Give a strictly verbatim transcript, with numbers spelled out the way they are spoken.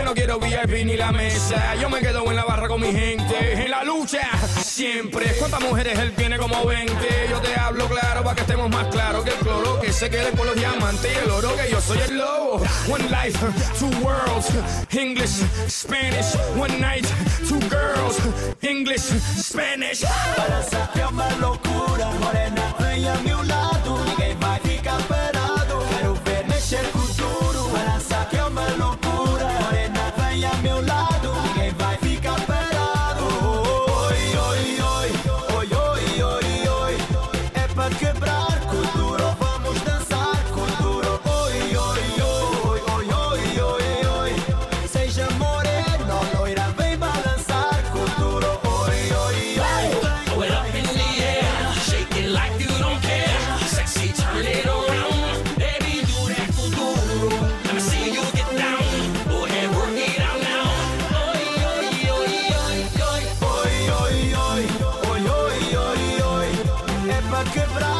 no quiero V I P ni la mesa. Yo me quedo en la barra con mi gente, en la lucha siempre. ¿Cuántas mujeres él tiene? Como veinte. Yo te hablo claro para que estemos más claros que el cloro que se quede con los diamantes y el oro, que yo soy el lobo. One life, two worlds, English, Spanish. One night, two girls, English, Spanish. Balança que é uma loucura, morena vem a meu lado, ninguém vai ficar parado. Quero ver mexer com duro. Balança que é uma loucura, morena vem a meu lado, ninguém vai ficar parado. Oi, oi, oi, oi, oi, oi, oi. É pra quebrar com duro, vamos dançar com duro. Oi, oi, oi, oi, oi, oi, oi. Seja morena, loira, vem balançar com duro. Oi, oi, oi. Throw it up in the air, shake it like you don't care. Sexy, turn it around, baby, do that futuro. Let me see you get down, go ahead, work it out now. Oi, oi, oi, oi, oi. Oi, oi, oi, oi, oi, oi, oi. É pra quebrar.